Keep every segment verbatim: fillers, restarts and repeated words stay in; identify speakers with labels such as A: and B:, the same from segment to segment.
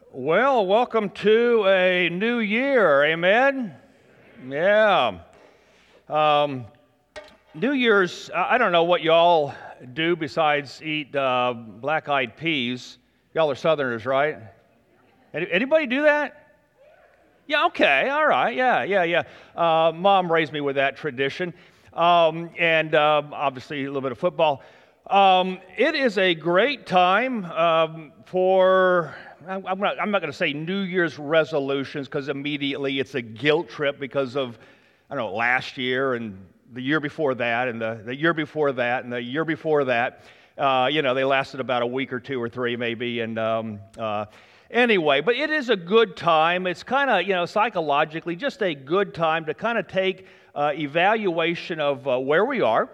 A: Well, welcome to a new year, amen? Yeah. Um, New Year's, I I don't know what y'all do besides eat uh, black-eyed peas. Y'all are Southerners, right? Any- Anybody do that? Yeah, okay, all right, yeah, yeah, yeah. Uh, Mom raised me with that tradition, um, and um, obviously a little bit of football. Um, it is a great time um, for, I'm I'm not, I'm not going to say New Year's resolutions, because immediately it's a guilt trip because of, I don't know, last year and the year before that and the, the year before that and the year before that. Uh, you know, they lasted about a week or two or three maybe, and um, uh, Anyway, but it is a good time. It's kind of, you know, psychologically just a good time to kind of take uh, evaluation of uh, where we are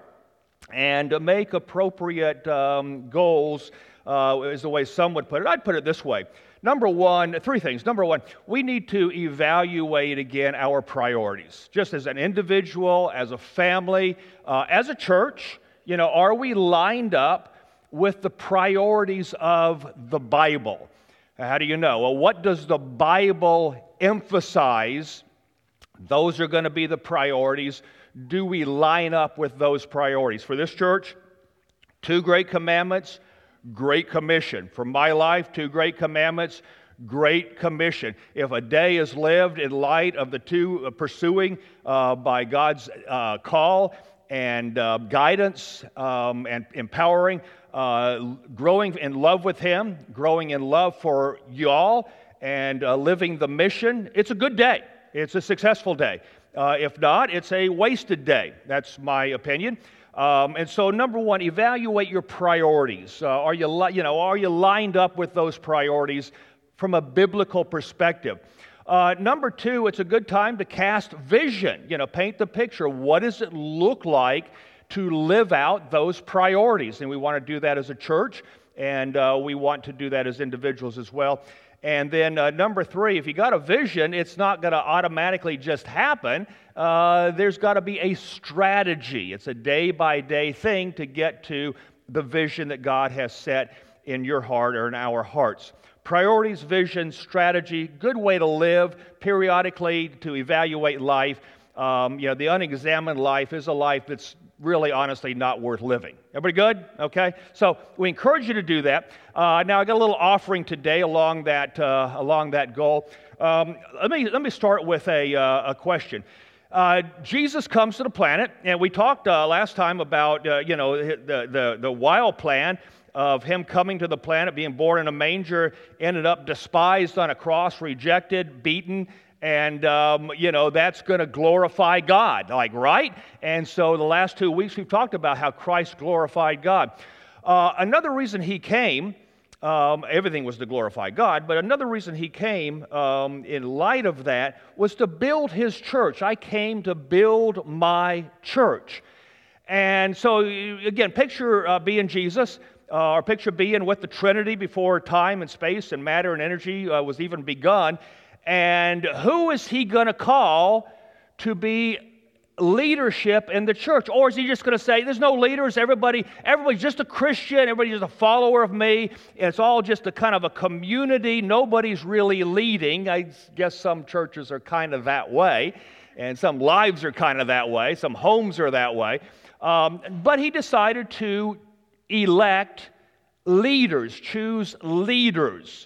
A: and to make appropriate um, goals, uh, is the way some would put it. I'd put it this way. Number one, three things. Number one, we need to evaluate again our priorities. Just as an individual, as a family, uh, as a church, you know, are we lined up with the priorities of the Bible? How do you know? Well, what does the Bible emphasize? Those are going to be the priorities. Do we line up with those priorities? For this church, two great commandments, great commission. For my life, two great commandments, great commission. If a day is lived in light of the two uh, pursuing uh, by God's uh, call and uh, guidance um, and empowering, Uh, growing in love with Him, growing in love for y'all, and uh, living the mission, it's a good day. It's a successful day. Uh, if not, it's a wasted day. That's my opinion. Um, and so, number one, evaluate your priorities. Uh, are you, li- you know, are you lined up with those priorities from a biblical perspective? Uh, number two, it's a good time to cast vision. You know, paint the picture. What does it look like to live out those priorities? And we want to do that as a church, and uh, we want to do that as individuals as well. And then uh, number three, if you got a vision, it's not going to automatically just happen. Uh, there's got to be a strategy. It's a day-by-day thing to get to the vision that God has set in your heart or in our hearts. Priorities, vision, strategy, good way to live, periodically to evaluate life. Um, you know, the unexamined life is a life that's really, honestly, not worth living. Everybody good? Okay. So we encourage you to do that. Uh, now I got a little offering today along that uh, along that goal. Um, let me let me start with a uh, a question. Uh, Jesus comes to the planet, and we talked uh, last time about uh, you know the the the wild plan of Him coming to the planet, being born in a manger, ended up despised on a cross, rejected, beaten. And, um, you know, that's going to glorify God, like, right? And so the last two weeks we've talked about how Christ glorified God. Uh, another reason He came, um, everything was to glorify God, but another reason He came um, in light of that was to build His church. I came to build my church. And so, again, picture uh, being Jesus, uh, or picture being with the Trinity before time and space and matter and energy uh, was even begun. And who is He going to call to be leadership in the church? Or is He just going to say, there's no leaders, everybody, everybody's just a Christian, everybody's just a follower of me, and it's all just a kind of a community, nobody's really leading. I guess some churches are kind of that way, and some lives are kind of that way, some homes are that way. Um, but He decided to elect leaders, choose leaders.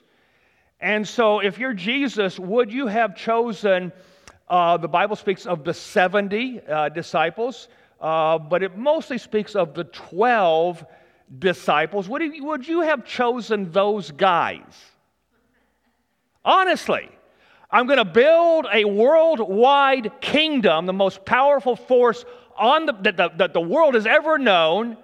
A: And so if you're Jesus, would you have chosen, uh, the Bible speaks of the seventy uh, disciples, uh, but it mostly speaks of the twelve disciples. Would you, would you have chosen those guys? Honestly, I'm going to build a worldwide kingdom, the most powerful force on the, that, the, that the world has ever known.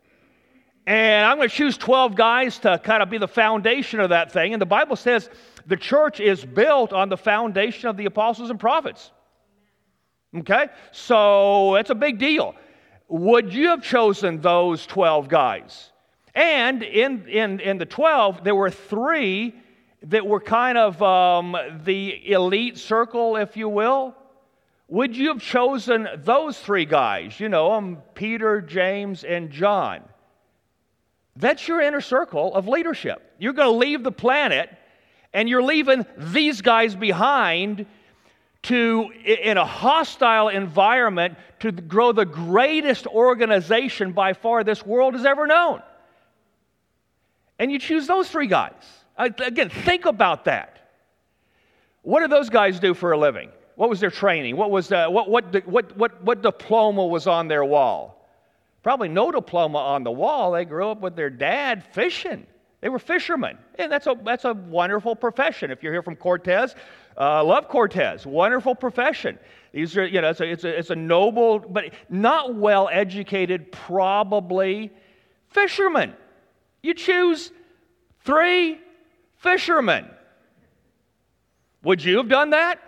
A: And I'm going to choose twelve guys to kind of be the foundation of that thing. And the Bible says the church is built on the foundation of the apostles and prophets. Okay? So it's a big deal. Would you have chosen those twelve guys? And in, in, in the twelve, there were three that were kind of um, the elite circle, if you will. Would you have chosen those three guys? You know, um, Peter, James, and John. That's your inner circle of leadership. You're going to leave the planet, And you're leaving these guys behind to, in a hostile environment, to grow the greatest organization by far this world has ever known. And you choose those three guys. Again, think about that. What did those guys do for a living? What was their training? What was the, what, what, what, what, what diploma was on their wall? Probably no diploma on the wall. They grew up with their dad fishing. They were fishermen. And that's a, that's a wonderful profession. If you're here from Cortez, uh, love Cortez. Wonderful profession. These are, you know, it's a, it's a, it's a noble, but not well-educated, probably fishermen. You choose three fishermen. Would you have done that?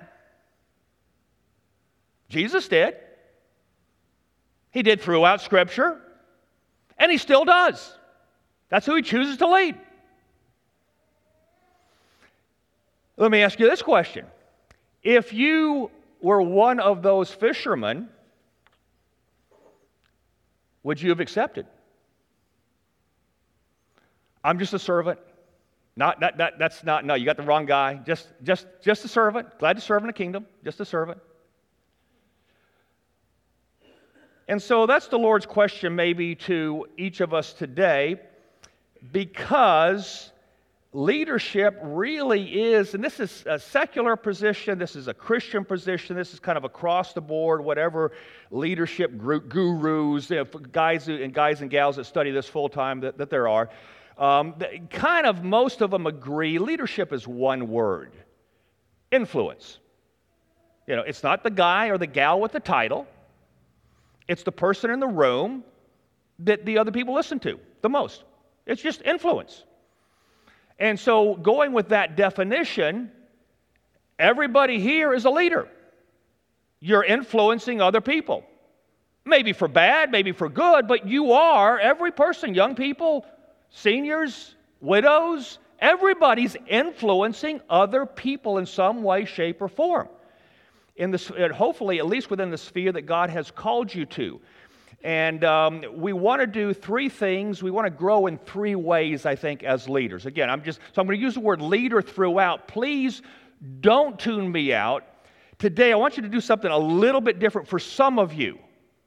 A: Jesus did. He did throughout Scripture, and he still does. That's who he chooses to lead. Let me ask you this question. If you were one of those fishermen, would you have accepted? I'm just a servant. Not, not, not, that's not, no, you got the wrong guy. Just, just, just a servant. Glad to serve in the kingdom. Just a servant. And so that's the Lord's question maybe to each of us today, because leadership really is, and this is a secular position, this is a Christian position, this is kind of across the board, whatever leadership gurus, you know, guys and guys and gals that study this full time that, that there are, um, kind of most of them agree leadership is one word: influence. You know, it's not the guy or the gal with the title. It's the person in the room that the other people listen to the most. It's just influence. And so going with that definition, everybody here is a leader. You're influencing other people. Maybe for bad, maybe for good, but you are, every person, young people, seniors, widows, everybody's influencing other people in some way, shape, or form. In the, hopefully, at least within the sphere that God has called you to. And um, we want to do three things. We want to grow in three ways, I think, as leaders. Again, I'm just, so I'm going to use the word leader throughout. Please don't tune me out. Today, I want you to do something a little bit different for some of you.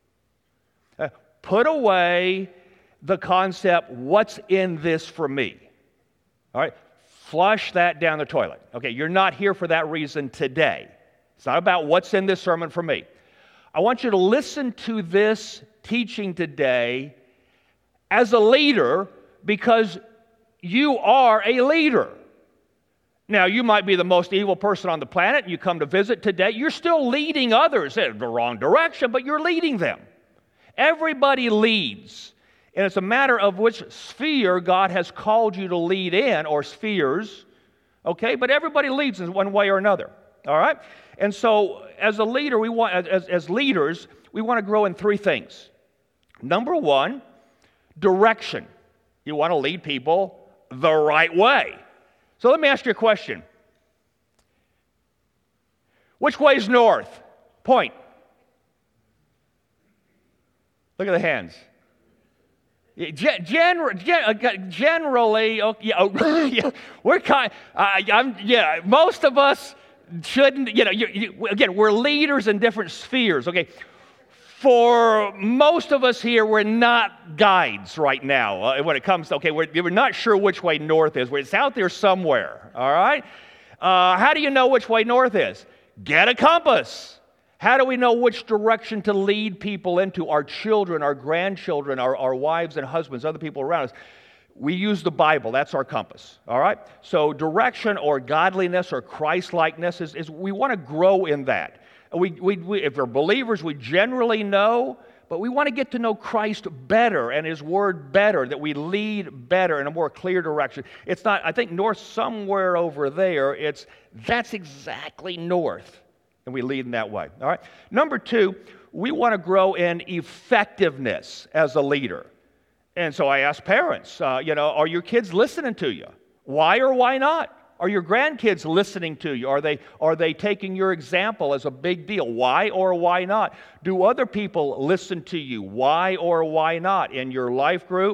A: Uh, put away the concept, what's in this for me? All right? Flush that down the toilet. Okay, you're not here for that reason today. It's not about what's in this sermon for me. I want you to listen to this teaching today as a leader, because you are a leader. Now, you might be the most evil person on the planet, and you come to visit today. You're still leading others in the wrong direction, but you're leading them. Everybody leads, and it's a matter of which sphere God has called you to lead in, or spheres, okay? But everybody leads in one way or another, all right? And so, as a leader, we want, as, as leaders, we want to grow in three things. Number one, direction. You want to lead people the right way. So let me ask you a question. Which way is north? Point. Look at the hands. Gen- gen- generally, oh, yeah, oh, yeah, we're kind. Uh, I'm, yeah, most of us shouldn't. You know, you, you, again, we're leaders in different spheres. Okay. For most of us here, we're not guides right now uh, when it comes to, okay, we're, we're not sure which way north is. It's out there somewhere, all right? Uh, how do you know which way north is? Get a compass. How do we know which direction to lead people into? Our children, our grandchildren, our, our wives and husbands, other people around us. We use the Bible. That's our compass, all right? So direction or godliness or Christ-likeness is, is we want to grow in that. We, we, we, if we're believers, we generally know, but we want to get to know Christ better and His Word better, that we lead better in a more clear direction. It's not, I think, north somewhere over there. It's, that's exactly north, and we lead in that way, all right? Number two, we want to grow in effectiveness as a leader. And so I ask parents, uh, you know, are your kids listening to you? Why or why not? Are your grandkids listening to you? Are they, are they taking your example as a big deal? Why or why not? Do other people listen to you? Why or why not? In your life group,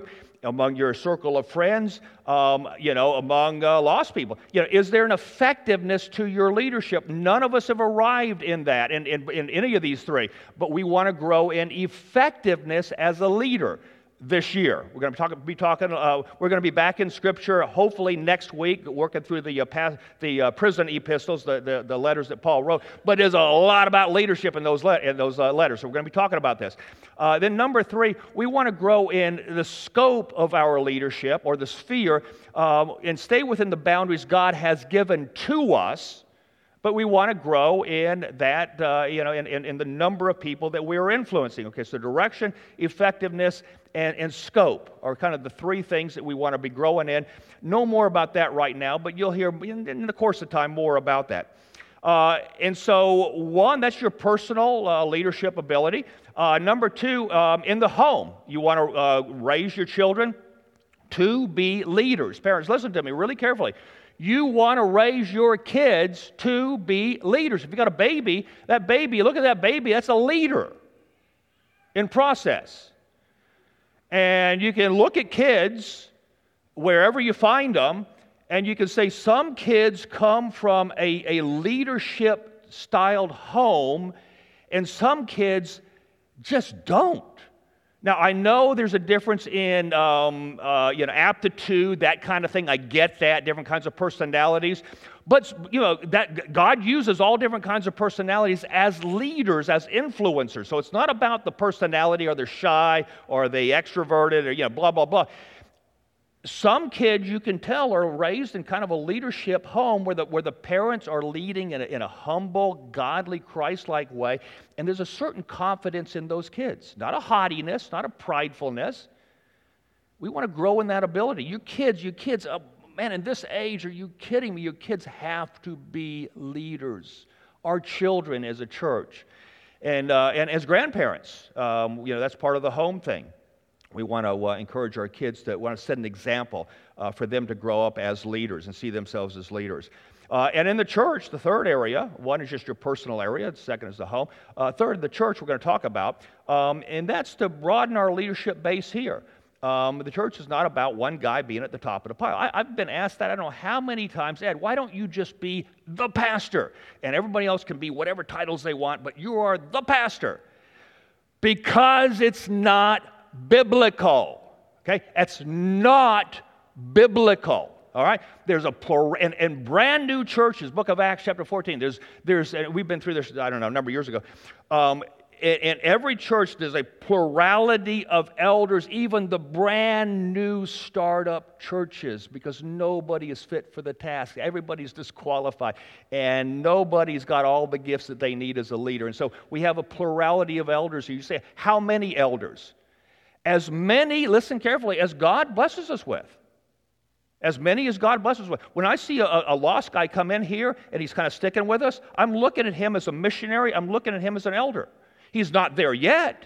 A: among your circle of friends, um, you know, among uh, lost people. You know, is there an effectiveness to your leadership? None of us have arrived in that, in, in, in any of these three, but we want to grow in effectiveness as a leader this year. We're going to talk, be talking. Uh, we're going to be back in Scripture, hopefully next week, working through the uh, past, the uh, prison epistles, the, the the letters that Paul wrote. But there's a lot about leadership in those le- in those uh, letters, so we're going to be talking about this. Uh, then number three, we want to grow in the scope of our leadership or the sphere, um, and stay within the boundaries God has given to us. But we want to grow in that, uh, you know, in, in, in the number of people that we are influencing. Okay, so direction, effectiveness, and, and scope are kind of the three things that we want to be growing in. No more about that right now, but you'll hear in, in the course of time more about that. Uh, and so, one, that's your personal uh, leadership ability. Uh, number two, um, in the home, you want to uh, raise your children to be leaders. Parents, listen to me really carefully. You want to raise your kids to be leaders. If you got a baby, that baby, look at that baby, that's a leader in process. And you can look at kids wherever you find them, and you can say some kids come from a, a leadership-styled home, and some kids just don't. Now, I know there's a difference in um, uh, you know, aptitude, that kind of thing. I get that, different kinds of personalities. But, you know, that God uses all different kinds of personalities as leaders, as influencers. So it's not about the personality, or they're shy, or they extroverted, or, you know, blah, blah, blah. Some kids, you can tell, are raised in kind of a leadership home where the, where the parents are leading in a, in a humble, godly, Christ-like way, and there's a certain confidence in those kids. Not a haughtiness, not a pridefulness. We want to grow in that ability. You kids, you kids, uh, man, in this age, are you kidding me? Your kids have to be leaders. Our children as a church. And, uh, and as grandparents, um, you know, that's part of the home thing. We want to uh, encourage our kids to want to set an example uh, for them to grow up as leaders and see themselves as leaders. Uh, and in the church, the third area, one is just your personal area, the second is the home. Uh, third, the church we're going to talk about, um, and that's to broaden our leadership base here. Um, the church is not about one guy being at the top of the pile. I, I've been asked that I don't know how many times, Ed, why don't you just be the pastor? And everybody else can be whatever titles they want, but you are the pastor. Because it's not biblical, okay? That's not biblical, all right? There's a plural, and, and brand new churches, Book of Acts, chapter fourteen, there's, there's, and we've been through this, I don't know, a number of years ago. Um, in, in every church, there's a plurality of elders, even the brand new startup churches, because nobody is fit for the task. Everybody's disqualified, and nobody's got all the gifts that they need as a leader. And so we have a plurality of elders. You say, how many elders? As many, listen carefully, as God blesses us with. As many as God blesses us with. When I see a, a lost guy come in here and he's kind of sticking with us, I'm looking at him as a missionary. I'm looking at him as an elder. He's not there yet,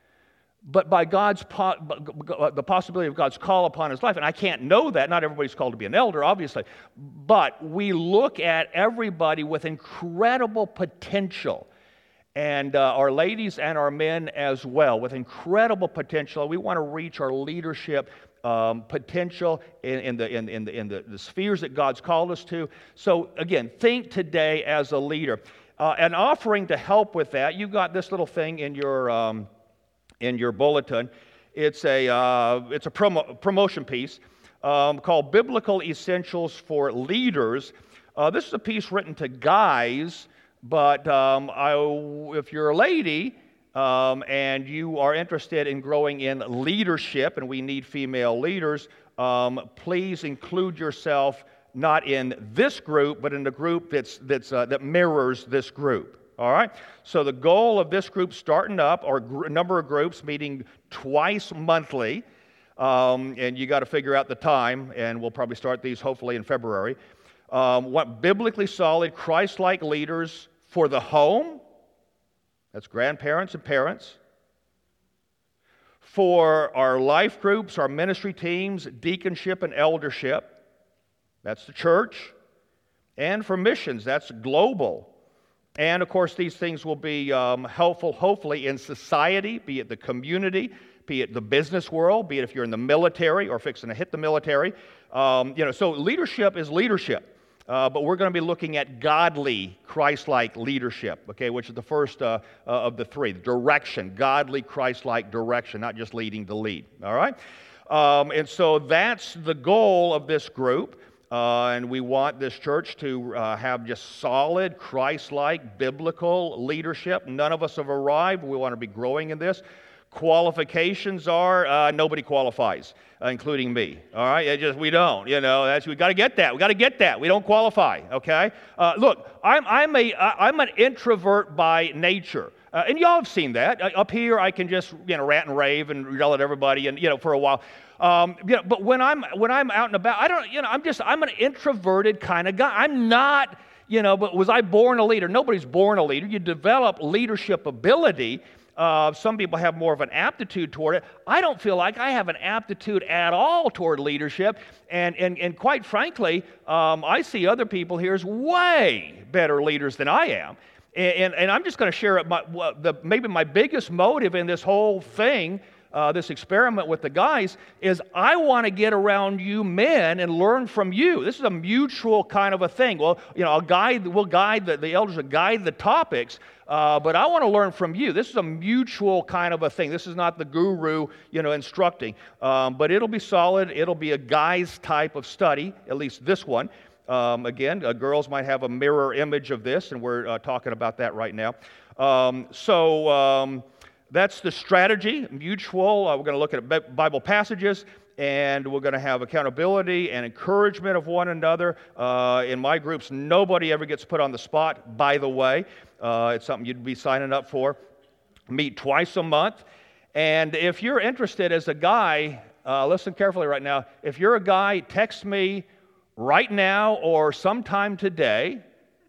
A: but by God's po- the possibility of God's call upon his life, and I can't know that. Not everybody's called to be an elder, obviously, but we look at everybody with incredible potential. And uh, our ladies and our men as well, with incredible potential. We want to reach our leadership um, potential in, in, the, in, in, the, in the, the spheres that God's called us to. So again, think today as a leader. Uh, an offering to help with that, you've got this little thing in your um, in your bulletin. It's a uh, it's a promo, promotion piece um, called Biblical Essentials for Leaders. Uh, this is a piece written to guys. But um, I, if you're a lady um, and you are interested in growing in leadership, and we need female leaders, um, please include yourself not in this group, but in the group that's, that's, uh, that mirrors this group. All right? So the goal of this group starting up, or gr- a number of groups meeting twice monthly, um, and you got to figure out the time, and we'll probably start these hopefully in February. Um, what biblically solid, Christ-like leaders for the home, that's grandparents and parents, for our life groups, our ministry teams, deaconship and eldership, that's the church, and for missions, that's global. And of course, these things will be um, helpful, hopefully, in society, be it the community, be it the business world, be it if you're in the military or fixing to hit the military. Um, you know, so leadership is leadership. Uh, but we're going to be looking at godly, Christ-like leadership, okay, which is the first uh, uh, of the three. Direction, godly, Christ-like direction, not just leading to lead, all right? Um, and so that's the goal of this group, uh, and we want this church to uh, have just solid, Christ-like, biblical leadership. None of us have arrived. We want to be growing in this. Qualifications are uh, nobody qualifies, uh, including me. All right, it just we don't. You know, that's we got to get that. We got to get that. We don't qualify. Okay. Uh, look, I'm I'm a I'm an introvert by nature, uh, and y'all have seen that. Uh, up here, I can just you know rant and rave and yell at everybody, and you know for a while. Um, you know, but when I'm when I'm out and about, I don't. You know, I'm just I'm an introverted kind of guy. I'm not. You know, but was I born a leader? Nobody's born a leader. You develop leadership ability. Uh, some people have more of an aptitude toward it. I don't feel like I have an aptitude at all toward leadership. And, and, and quite frankly, um, I see other people here as way better leaders than I am. And, and, and I'm just going to share my, the, maybe my biggest motive in this whole thing, uh, this experiment with the guys, is I want to get around you men and learn from you. This is a mutual kind of a thing. Well, you know, I'll guide, we'll guide, the, the elders will guide the topics, Uh, but I want to learn from you. This is a mutual kind of a thing. This is not the guru, you know, instructing. Um, but it'll be solid. It'll be a guy's type of study, at least this one. Um, again, uh, girls might have a mirror image of this, and we're uh, talking about that right now. Um, so um, that's the strategy, mutual. Uh, we're going to look at Bible passages, and we're going to have accountability and encouragement of one another. Uh, in my groups, nobody ever gets put on the spot, by the way. Uh, it's something you'd be signing up for. Meet twice a month. And if you're interested as a guy, uh, listen carefully right now. If you're a guy, text me right now or sometime today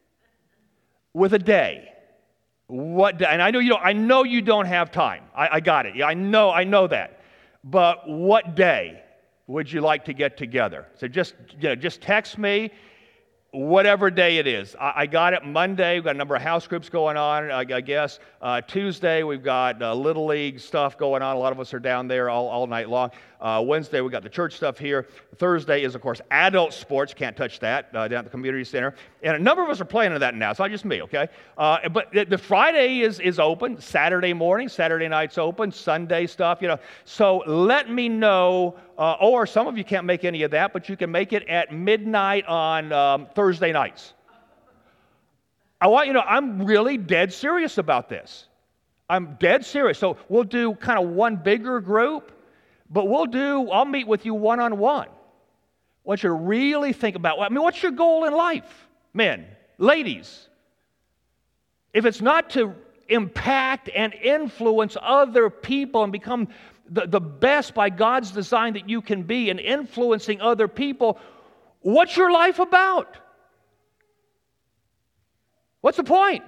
A: with a day. What day? And I know you don't, I know you don't have time. I, I got it. Yeah, I know, I know that. But what day would you like to get together? So just, you know, just text me. Whatever day it is. I, I got it Monday. We've got a number of house groups going on, I, I guess. Uh, Tuesday, we've got uh, Little League stuff going on. A lot of us are down there all, all night long. Uh, Wednesday, we've got the church stuff here. Thursday is, of course, adult sports. Can't touch that uh, down at the community center. And a number of us are playing in that now. It's not just me, okay? Uh, but the, the Friday is, is open. Saturday morning, Saturday night's open. Sunday stuff, you know. So let me know. Uh, or some of you can't make any of that, but you can make it at midnight on um, Thursday nights. I want you to know, I'm really dead serious about this. I'm dead serious. So we'll do kind of one bigger group, but we'll do, I'll meet with you one-on-one. I want you to really think about, I mean, what's your goal in life? Men, ladies. If it's not to impact and influence other people and become The, the best by God's design that you can be in influencing other people, what's your life about? What's the point?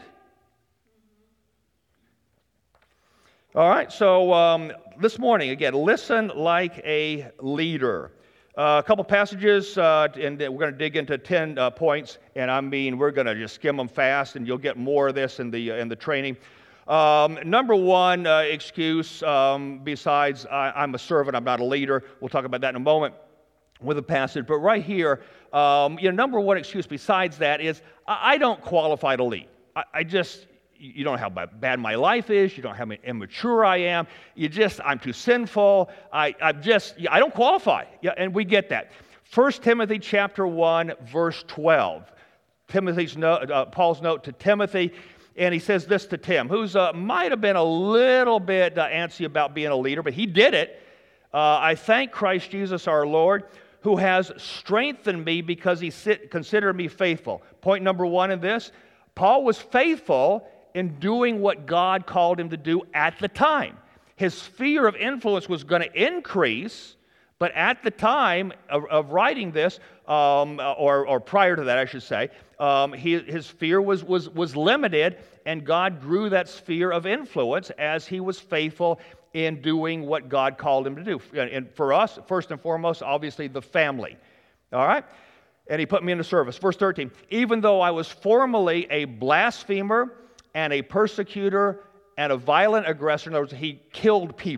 A: All right, so um, this morning, again, listen like a leader. Uh, a couple passages, uh, and we're going to dig into ten uh, points, and I mean, we're going to just skim them fast, and you'll get more of this in the in the training. Um, number one uh, excuse, um, besides I, I'm a servant, I'm not a leader. We'll talk about that in a moment with the passage. But right here, um, you know, number one excuse besides that is I, I don't qualify to lead. I, I just, you don't know how bad my life is. You don't know how immature I am. You just, I'm too sinful. I, I'm just, I don't qualify. Yeah, and we get that. First Timothy chapter one, verse twelve. Timothy's note, uh, Paul's note to Timothy. And he says this to Tim, who's uh, might have been a little bit uh, antsy about being a leader, but he did it. Uh, I thank Christ Jesus our Lord, who has strengthened me because he sit, considered me faithful. Point number one in this, Paul was faithful in doing what God called him to do at the time. His sphere of influence was going to increase, but at the time of, of writing this, um, or, or prior to that, I should say, um, he, his sphere was, was, was limited, and God grew that sphere of influence as he was faithful in doing what God called him to do. And for us, first and foremost, obviously the family. All right? And he put me into service. Verse thirteen, even though I was formerly a blasphemer and a persecutor and a violent aggressor, in other words, he killed people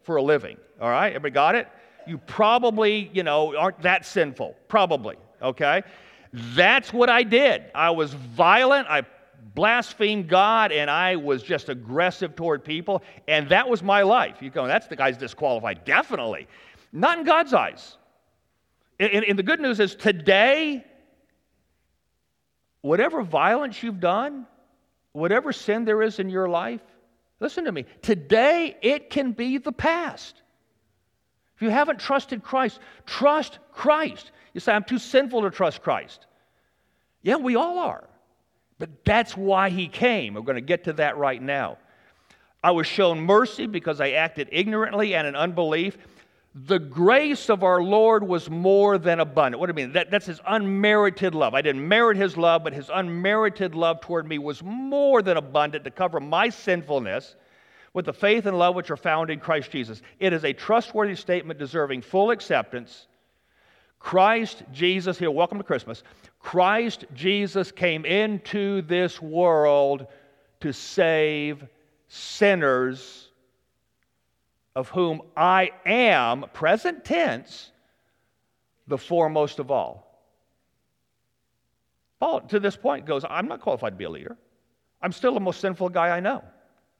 A: for a living, all right? Everybody got it? You probably, you know, aren't that sinful, probably, okay? That's what I did. I was violent, I blasphemed God, and I was just aggressive toward people, and that was my life. You go, that's the guy's disqualified. Definitely. Not in God's eyes. And, and the good news is today, whatever violence you've done, whatever sin there is in your life, listen to me, today it can be the past. If you haven't trusted Christ, trust Christ. You say, I'm too sinful to trust Christ. Yeah, we all are. But that's why he came. We're going to get to that right now. I was shown mercy because I acted ignorantly and in unbelief. The grace of our Lord was more than abundant. What do I mean? That, that's his unmerited love. I didn't merit his love, but his unmerited love toward me was more than abundant to cover my sinfulness with the faith and love which are found in Christ Jesus. It is a trustworthy statement deserving full acceptance. Christ Jesus, here, welcome to Christmas. Christ Jesus came into this world to save sinners, of whom I am, present tense, the foremost of all. Paul, to this point, goes, I'm not qualified to be a leader. I'm still the most sinful guy I know.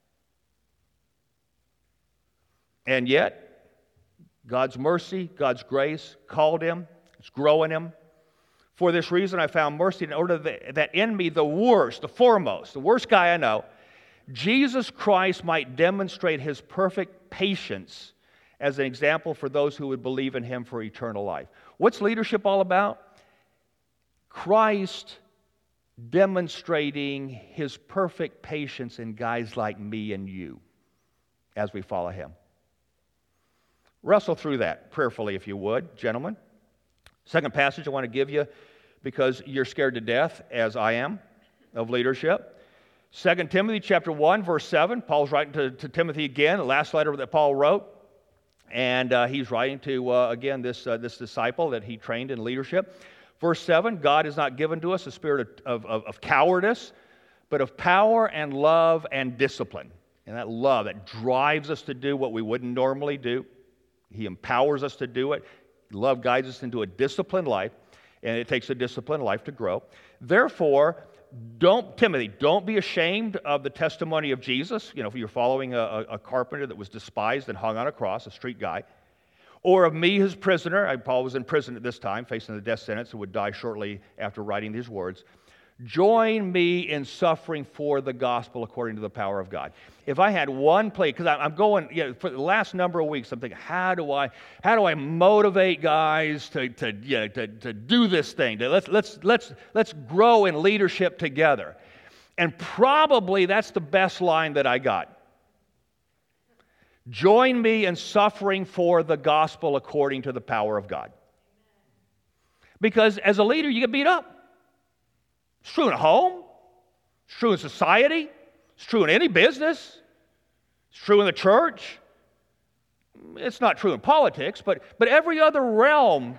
A: And yet, God's mercy, God's grace called him. It's growing him. For this reason, I found mercy in order that in me, the worst, the foremost, the worst guy I know, Jesus Christ might demonstrate his perfect patience as an example for those who would believe in him for eternal life. What's leadership all about? Christ demonstrating his perfect patience in guys like me and you as we follow him. Wrestle through that prayerfully, if you would, gentlemen. Second passage I want to give you, because you're scared to death, as I am, of leadership. Second Timothy chapter one, verse seven. Paul's writing to, to Timothy again, the last letter that Paul wrote. And uh, he's writing to, uh, again, this, uh, this disciple that he trained in leadership. Verse seven, God has not given to us a spirit of, of, of cowardice, but of power and love and discipline. And that love, that drives us to do what we wouldn't normally do. He empowers us to do it. Love guides us into a disciplined life, and it takes a disciplined life to grow. Therefore, don't, Timothy, don't be ashamed of the testimony of Jesus. You know, if you're following a, a carpenter that was despised and hung on a cross, a street guy, or of me, his prisoner. I, Paul was in prison at this time, facing the death sentence, and would die shortly after writing these words. Join me in suffering for the gospel according to the power of God. If I had one plea, because I'm going, you know, for the last number of weeks, I'm thinking, how do I, how do I motivate guys to, to, you know, to, to do this thing? To let's, let's, let's, let's grow in leadership together. And probably that's the best line that I got. Join me in suffering for the gospel according to the power of God. Because as a leader, you get beat up. It's true in a home. It's true in society. It's true in any business. It's true in the church. It's not true in politics, but, but every other realm.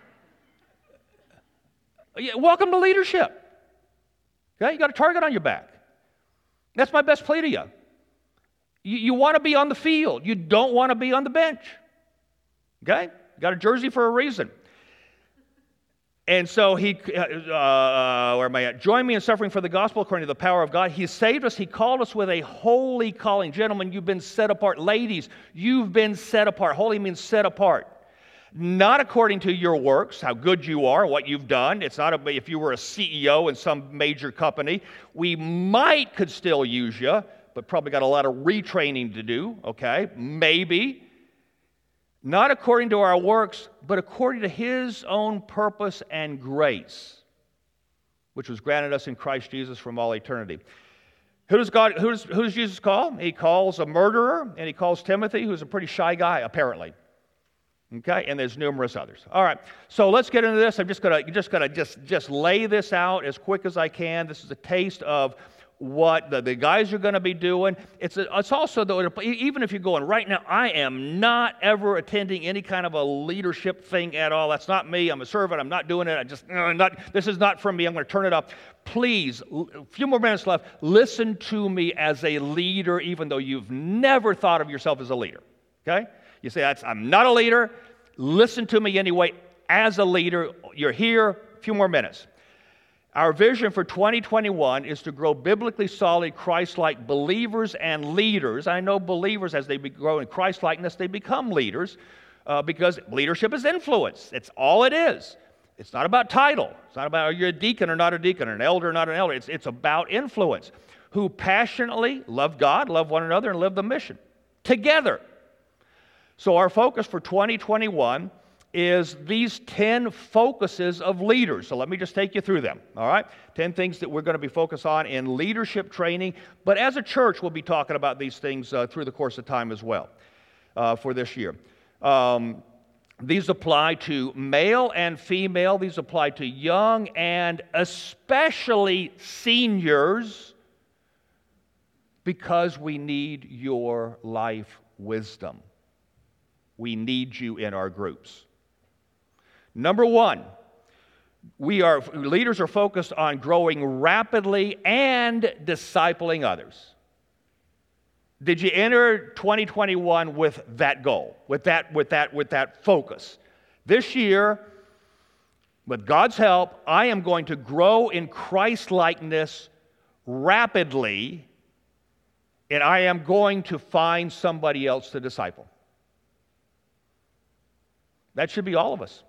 A: Welcome to leadership. Okay, you got a target on your back. That's my best plea to you. You, you want to be on the field. You don't want to be on the bench. Okay? You got a jersey for a reason. And so he, uh, where am I at? Join me in suffering for the gospel according to the power of God. He saved us. He called us with a holy calling. Gentlemen, you've been set apart. Ladies, you've been set apart. Holy means set apart. Not according to your works, how good you are, what you've done. It's not a, if you were a C E O in some major company, we might could still use you, but probably got a lot of retraining to do, okay? Maybe. Not according to our works, but according to his own purpose and grace, which was granted us in Christ Jesus from all eternity. Who does God, who does, who does Jesus call? He calls a murderer, and he calls Timothy, who's a pretty shy guy, apparently. Okay, and there's numerous others. All right, so let's get into this. I'm just gonna just gonna just just lay this out as quick as I can. This is a taste of what the, the guys are going to be doing. It's a, it's also, though, even if you're going, right now, I am not ever attending any kind of a leadership thing at all. That's not me. I'm a servant. I'm not doing it. I just, uh, not. This is not for me. I'm going to turn it up. Please, a few more minutes left. Listen to me as a leader, even though you've never thought of yourself as a leader. Okay? You say, That's, I'm not a leader. Listen to me anyway. As a leader, you're here, a few more minutes. Our vision for twenty twenty-one is to grow biblically solid, Christ-like believers and leaders. I know believers, as they grow in Christ-likeness, they become leaders uh, because leadership is influence. It's all it is. It's not about title. It's not about are you a deacon or not a deacon, or an elder or not an elder. It's, it's about influence. Who passionately love God, love one another, and live the mission together. So our focus for twenty twenty-one is these ten focuses of leaders. So let me just take you through them, all right? ten things that we're going to be focused on in leadership training. But as a church, we'll be talking about these things uh, through the course of time as well uh, for this year. Um, these apply to male and female. These apply to young and especially seniors, because we need your life wisdom. We need you in our groups. Number one, we are leaders are focused on growing rapidly and discipling others. Did you enter twenty twenty-one with that goal, with that, with that, with that focus? This year, with God's help, I am going to grow in Christ-likeness rapidly, and I am going to find somebody else to disciple. That should be all of us.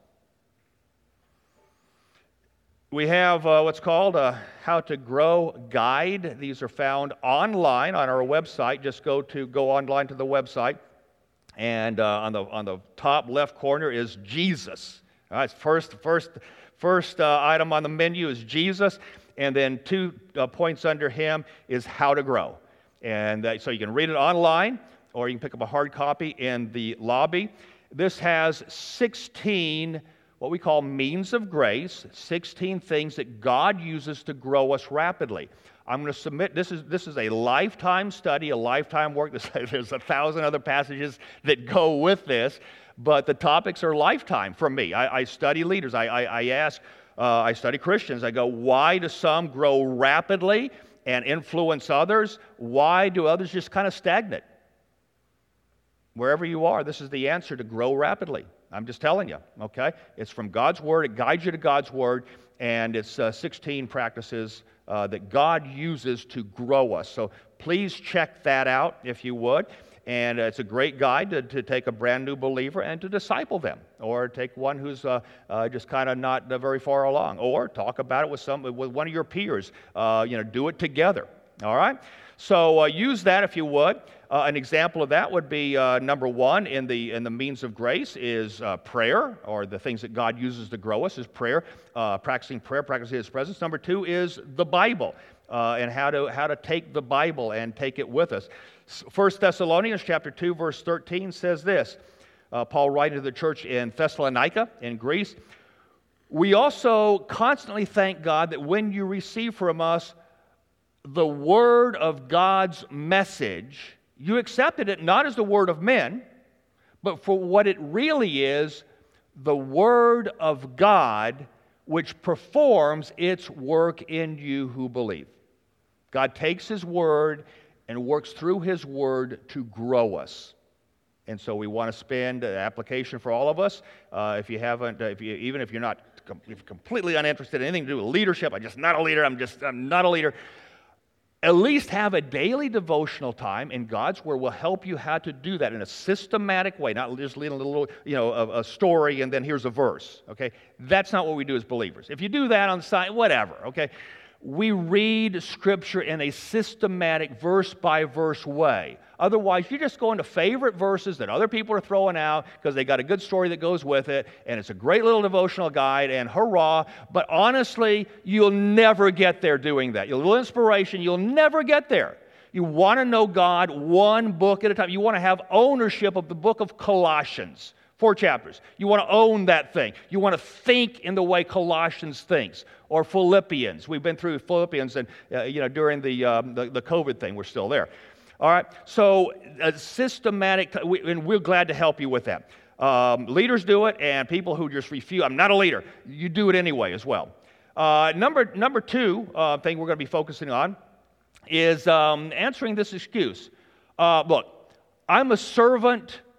A: We have uh, what's called a How to Grow guide. These are found online on our website. Just go to go online to the website, and uh, on the on the top left corner is Jesus. All right, first first first uh, item on the menu is Jesus, and then two uh, points under him is How to Grow. And uh, so you can read it online, or you can pick up a hard copy in the lobby. This has sixteen what we call means of grace, sixteen things that God uses to grow us rapidly. I'm going to submit, this is this is a lifetime study, a lifetime work. There's a thousand other passages that go with this, but the topics are lifetime for me. I, I study leaders. I, I, I ask, uh, I study Christians. I go, why do some grow rapidly and influence others? Why do others just kind of stagnate? Wherever you are, this is the answer to grow rapidly. I'm just telling you, okay? It's from God's Word. It guides you to God's Word, and it's uh, sixteen practices uh, that God uses to grow us. So please check that out if you would. And uh, it's a great guide to, to take a brand new believer and to disciple them, or take one who's uh, uh, just kind of not uh, very far along, or talk about it with some with one of your peers. Uh, you know, do it together. All right. So uh, use that if you would. Uh, an example of that would be uh, number one in the in the means of grace is uh, prayer, or the things that God uses to grow us is prayer, uh, practicing prayer, practicing His presence. Number two is the Bible, uh, and how to how to take the Bible and take it with us. First Thessalonians chapter two verse thirteen says this. Uh, Paul writing to the church in Thessalonica in Greece. We also constantly thank God that when you receive from us the word of God's message, you accepted it not as the word of men, but for what it really is, the word of God, which performs its work in you who believe. God takes His word and works through His word to grow us. And so we want to spend an application for all of us. Uh, if you haven't, if you, even if you're not com- if you're completely uninterested in anything to do with leadership, I'm just not a leader, I'm just, I'm not a leader. At least have a daily devotional time in God's Word will help you how to do that in a systematic way, not just leading a little, you know, a, a story and then here's a verse, okay? That's not what we do as believers. If you do that on the side, whatever, okay? We read Scripture in a systematic, verse-by-verse way. Otherwise, you're just going to favorite verses that other people are throwing out because they got a good story that goes with it, and it's a great little devotional guide, and hurrah. But honestly, you'll never get there doing that. Your little inspiration, you'll never get there. You want to know God one book at a time. You want to have ownership of the book of Colossians. Four chapters. You want to own that thing. You want to think in the way Colossians thinks, or Philippians. We've been through Philippians, and uh, you know during the, um, the the COVID thing, we're still there. All right. So a systematic, we, and we're glad to help you with that. Um, leaders do it, and people who just refuse. I'm not a leader. You do it anyway as well. Uh, number number two uh, thing we're going to be focusing on is um, answering this excuse. Uh, look, I'm a servant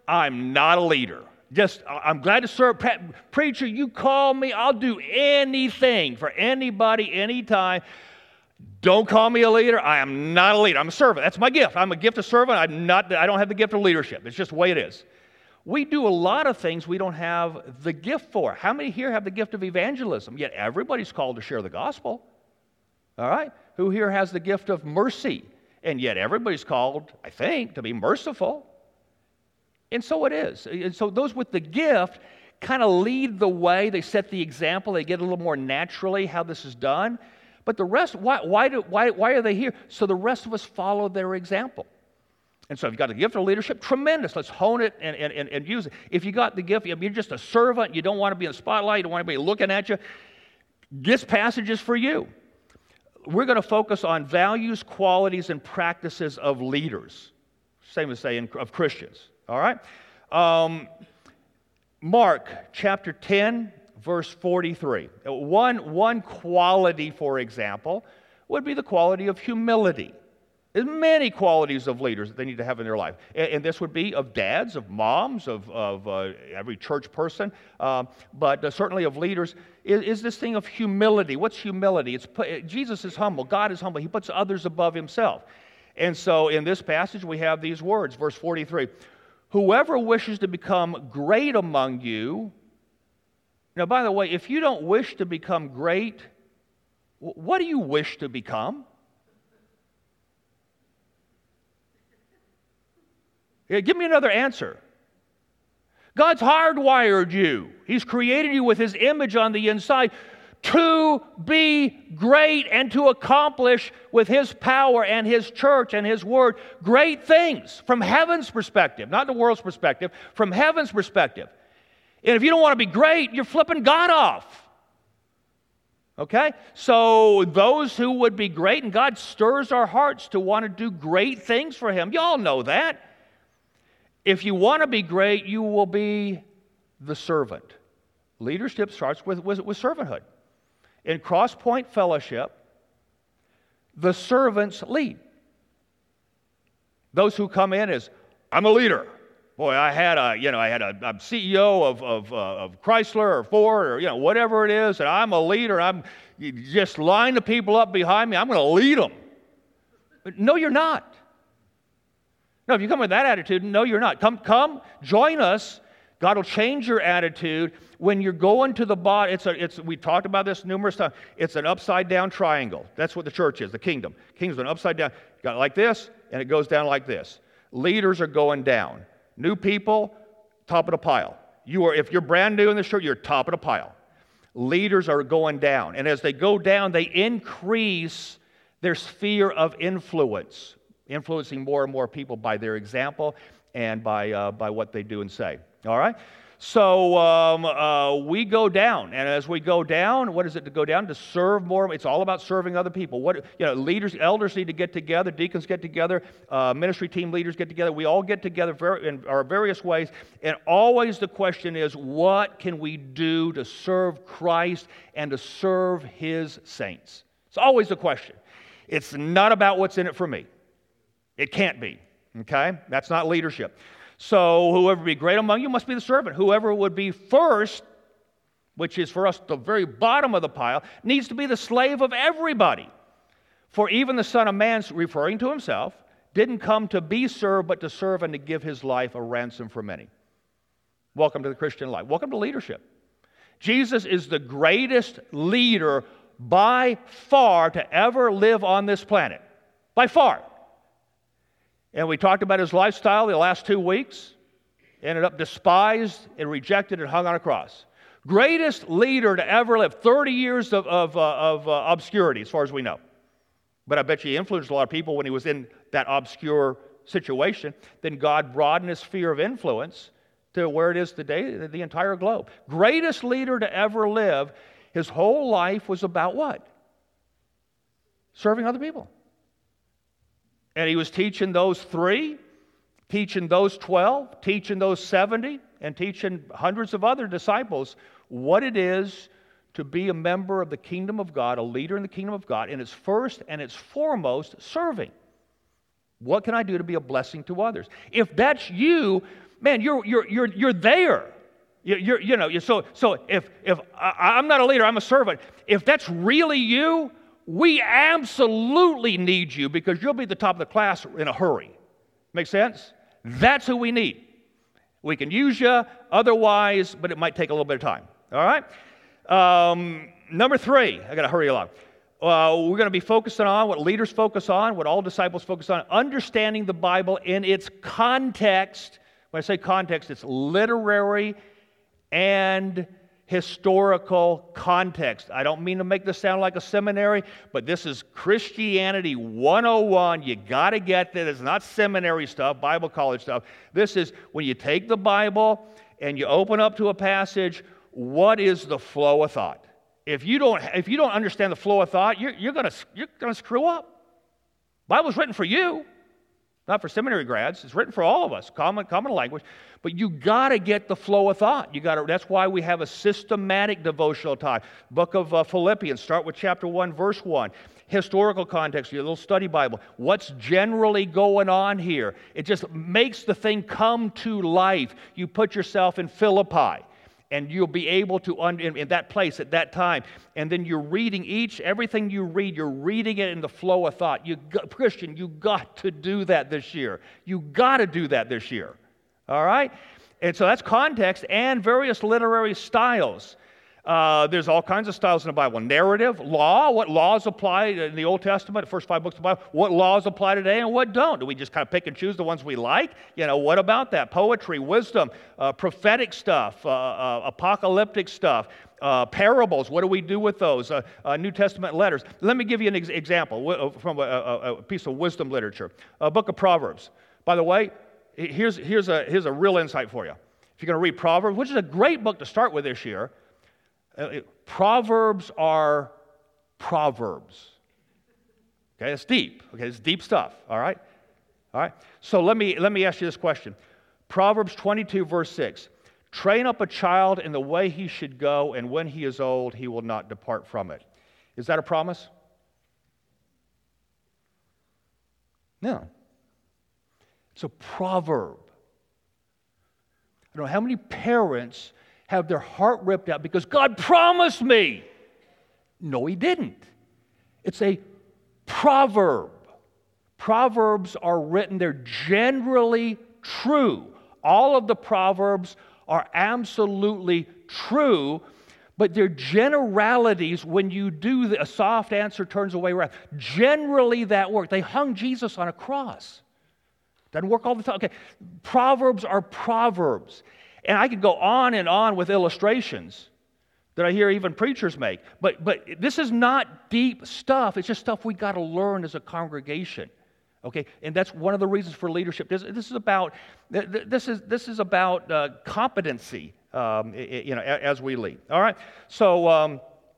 A: I'm not a leader. Just, I'm glad to serve. Preacher, you call me, I'll do anything for anybody, anytime. Don't call me a leader. I am not a leader. I'm a servant. That's my gift. I'm a gift of servant. I'm not, I don't have the gift of leadership. It's just the way it is. We do a lot of things we don't have the gift for. How many here have the gift of evangelism? Yet everybody's called to share the gospel. All right? Who here has the gift of mercy? And yet everybody's called, I think, to be merciful. And so it is. And so those with the gift kind of lead the way. They set the example. They get a little more naturally how this is done. But the rest, why, why, do, why, why are they here? So the rest of us follow their example. And so if you've got the gift of leadership, tremendous. Let's hone it and, and, and, and use it. If you got the gift, you're just a servant, you don't want to be in the spotlight, you don't want anybody looking at you, this passage is for you. We're going to focus on values, qualities, and practices of leaders. Same as saying of Christians. All right? Um, Mark chapter ten, verse forty-three. One, one quality, for example, would be the quality of humility. There's many qualities of leaders that they need to have in their life. And, and this would be of dads, of moms, of, of uh, every church person, uh, but uh, certainly of leaders, is, is this thing of humility. What's humility? It's put, Jesus is humble. God is humble. He puts others above himself. And so in this passage, we have these words, verse forty-three. Whoever wishes to become great among you. Now, by the way, if you don't wish to become great, what do you wish to become? Yeah, give me another answer. God's hardwired you. He's created you with his image on the inside to be great and to accomplish with his power and his church and his word great things from heaven's perspective, not the world's perspective, from heaven's perspective. And if you don't want to be great, you're flipping God off. Okay? So those who would be great, and God stirs our hearts to want to do great things for him. You all know that. If you want to be great, you will be the servant. Leadership starts with, with, with servanthood. In Cross Point Fellowship, the servants lead. Those who come in as, I'm a leader. Boy, I had a, you know, I had a, a C E O of of, uh, of Chrysler or Ford or, you know, whatever it is, and I'm a leader. I'm you just line the people up behind me. I'm going to lead them. But no, you're not. No, if you come with that attitude, no, you're not. Come, come, join us. God will change your attitude when you're going to the body. It's a, it's. We talked about this numerous times. It's an upside down triangle. That's what the church is. The kingdom. Kingdom's an upside down. Got it like this, and it goes down like this. Leaders are going down. New people, top of the pile. You are, if you're brand new in the church, you're top of the pile. Leaders are going down, and as they go down, they increase their sphere of influence, influencing more and more people by their example and by uh, by what they do and say. All right? So um, uh, we go down, and as we go down, what is it to go down? To serve more. It's all about serving other people. What you know, leaders, elders need to get together, deacons get together, uh, ministry team leaders get together. We all get together very, in our various ways, and always the question is, what can we do to serve Christ and to serve his saints? It's always the question. It's not about what's in it for me. It can't be, okay? That's not leadership. So whoever be great among you must be the servant. Whoever would be first, which is for us the very bottom of the pile, needs to be the slave of everybody. For even the Son of Man, referring to himself, didn't come to be served, but to serve and to give his life a ransom for many. Welcome to the Christian life. Welcome to leadership. Jesus is the greatest leader by far to ever live on this planet. By far. And we talked about his lifestyle the last two weeks. Ended up despised and rejected and hung on a cross. Greatest leader to ever live. thirty years of, of, uh, of uh, obscurity, as far as we know. But I bet you he influenced a lot of people when he was in that obscure situation. Then God broadened his sphere of influence to where it is today, the entire globe. Greatest leader to ever live. His whole life was about what? Serving other people. And he was teaching those three, teaching those twelve, teaching those seventy, and teaching hundreds of other disciples what it is to be a member of the kingdom of God, a leader in the kingdom of God, and it's first and it's foremost serving. What can I do to be a blessing to others? If that's you, man, you're you're you're you're there. You, you're you know. So so if if I, I'm not a leader, I'm a servant. If that's really you, we absolutely need you because you'll be at the top of the class in a hurry. Make sense? That's who we need. We can use you otherwise, but it might take a little bit of time. All right. Um, number three, I got to hurry along. Uh, we're going to be focusing on what leaders focus on, what all disciples focus on, understanding the Bible in its context. When I say context, it's literary and historical context. I don't mean to make this sound like a seminary, but this is Christianity one oh one. You got to get that. It's not seminary stuff, Bible college stuff. This is when you take the Bible and you open up to a passage, what is the flow of thought? If you don't, if you don't understand the flow of thought, you're, you're going you're gonna screw up. Bible's written for you, not for seminary grads. It's written for all of us, common, common language. But you got to get the flow of thought. You got to. That's why we have a systematic devotional time. Book of uh, Philippians, start with chapter one, verse one. Historical context, your little study Bible. What's generally going on here? It just makes the thing come to life. You put yourself in Philippi, and you'll be able to, un- in, in that place at that time. And then you're reading each, everything you read, you're reading it in the flow of thought. You got, Christian, you got to do that this year. You got to do that this year. All right? And so that's context and various literary styles. Uh, there's all kinds of styles in the Bible. Narrative, law, what laws apply in the Old Testament, the first five books of the Bible, what laws apply today and what don't. Do we just kind of pick and choose the ones we like? You know, what about that? Poetry, wisdom, uh, prophetic stuff, uh, uh, apocalyptic stuff, uh, parables, what do we do with those? Uh, uh, New Testament letters. Let me give you an ex- example from a, a, a piece of wisdom literature. A book of Proverbs. By the way, here's, here's, a, here's a real insight for you. If you're going to read Proverbs, which is a great book to start with this year, Uh, Proverbs are proverbs. Okay, it's deep. Okay, it's deep stuff. All right, all right. So let me let me ask you this question: Proverbs twenty-two, verse six. Train up a child in the way he should go, and when he is old, he will not depart from it. Is that a promise? No. It's a proverb. I don't know how many parents have their heart ripped out because God promised me. No, he didn't. It's a proverb. Proverbs are written, they're generally true. All of the Proverbs are absolutely true, but they're generalities. When you do the, a soft answer turns away wrath. Generally that works. They hung Jesus on a cross. Doesn't work all the time. Okay, Proverbs are proverbs. And I could go on and on with illustrations that I hear even preachers make. But but this is not deep stuff. It's just stuff we got to learn as a congregation. Okay, and that's one of the reasons for leadership. This, this is about this is this is about uh, competency. Um, you know, as we lead. All right. So um,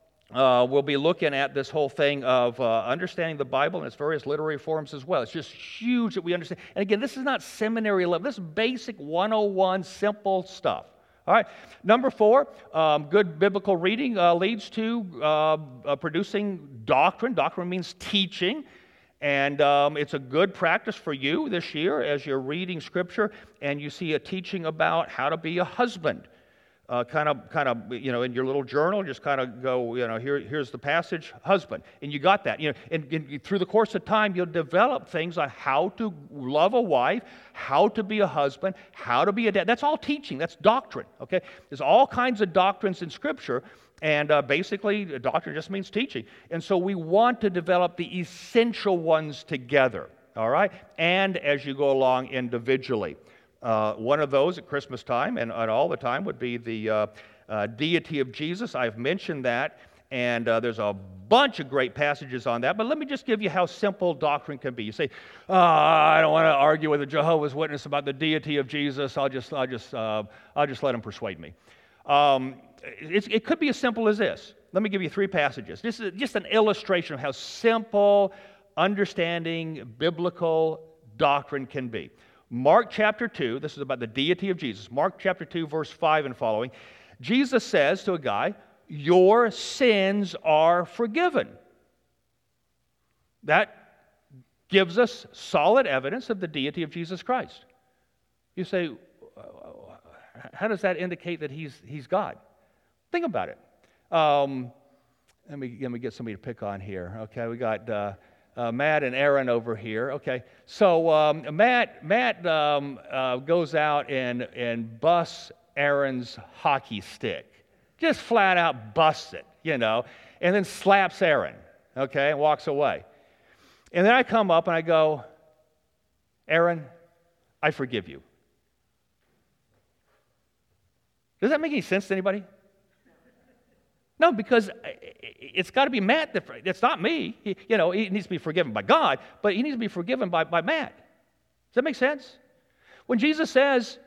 A: uh, we'll be looking at this whole thing of uh, understanding the Bible in its various literary forms as well. It's just huge that we understand. And again, this is not seminary level. This is basic one oh one, simple stuff. All right. Number four, um, good biblical reading uh, leads to uh, uh, producing doctrine. Doctrine means teaching. And um, it's a good practice for you this year as you're reading Scripture and you see a teaching about how to be a husband. Uh, kind of, kind of, you know, in your little journal, just kind of go, you know, here, here's the passage, husband, and you got that. You know, and, and through the course of time, you'll develop things on how to love a wife, how to be a husband, how to be a dad. That's all teaching. That's doctrine. Okay, there's all kinds of doctrines in Scripture, and uh, basically, doctrine just means teaching. And so we want to develop the essential ones together. All right, and as you go along individually. Uh, one of those at Christmas time and, and all the time would be the uh, uh, deity of Jesus. I've mentioned that, and uh, there's a bunch of great passages on that. But let me just give you how simple doctrine can be. You say, oh, I don't want to argue with a Jehovah's Witness about the deity of Jesus. I'll just, I'll just, uh, I'll just let them persuade me. Um, it's, it could be as simple as this. Let me give you three passages. This is just an illustration of how simple understanding biblical doctrine can be. Mark chapter two, this is about the deity of Jesus. Mark chapter two, verse five and following. Jesus says to a guy, your sins are forgiven. That gives us solid evidence of the deity of Jesus Christ. You say, how does that indicate that he's, he's God? Think about it. Um, let, me, let me get somebody to pick on here. Okay, we got uh, uh, Matt and Aaron over here. Okay, so um, Matt, Matt um, uh, goes out and, and busts Aaron's hockey stick. Just flat out busts it, you know, and then slaps Aaron, okay, and walks away. And then I come up and I go, Aaron, I forgive you. Does that make any sense to anybody? No, because it's got to be Matt. That, it's not me. He, you know, he needs to be forgiven by God, but he needs to be forgiven by, by Matt. Does that make sense? When Jesus says,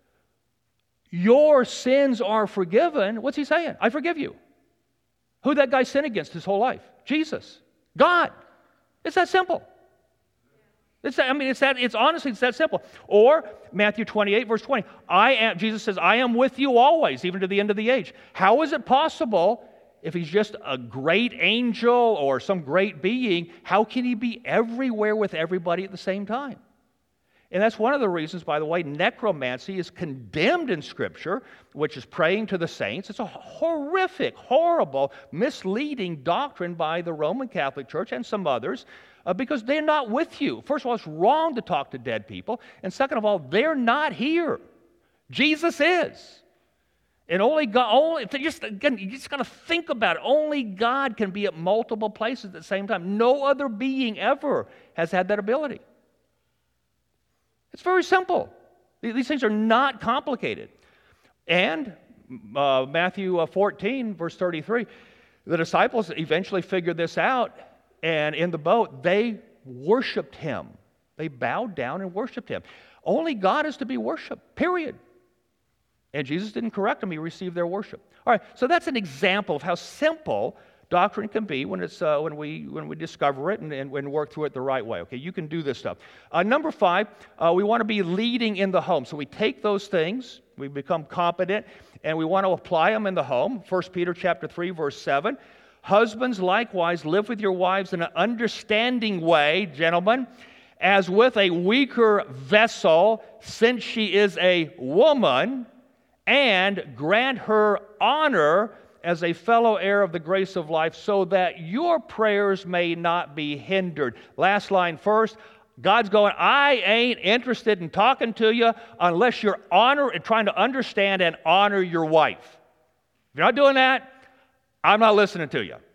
A: your sins are forgiven, what's he saying? I forgive you. Who'd that guy sin against his whole life? Jesus. God. It's that simple. It's that, I mean, it's that, it's honestly, it's that simple. Or Matthew twenty-eight, verse twenty. I am, Jesus says, I am with you always, even to the end of the age. How is it possible, if he's just a great angel or some great being, how can he be everywhere with everybody at the same time? And that's one of the reasons, by the way, necromancy is condemned in Scripture, which is praying to the saints. It's a horrific, horrible, misleading doctrine by the Roman Catholic Church and some others, uh, because they're not with you. First of all, it's wrong to talk to dead people. And second of all, they're not here. Jesus is. And only God, only, just, again, you just got to think about it. Only God can be at multiple places at the same time. No other being ever has had that ability. It's very simple. These things are not complicated. And uh, Matthew fourteen, verse thirty-three, the disciples eventually figured this out, and in the boat, they worshiped him. They bowed down and worshiped him. Only God is to be worshiped, period. And Jesus didn't correct them. He received their worship. All right, so that's an example of how simple doctrine can be when it's uh, when we when we discover it and, and, and work through it the right way. Okay, you can do this stuff. Uh, number five, uh, we want to be leading in the home. So we take those things, we become competent, and we want to apply them in the home. First Peter chapter three, verse seven. Husbands, likewise, live with your wives in an understanding way, gentlemen, as with a weaker vessel, since she is a woman, and grant her honor as a fellow heir of the grace of life, so that your prayers may not be hindered. Last line first. God's going, I ain't interested in talking to you unless you're honor and trying to understand and honor your wife. If you're not doing that, I'm not listening to you.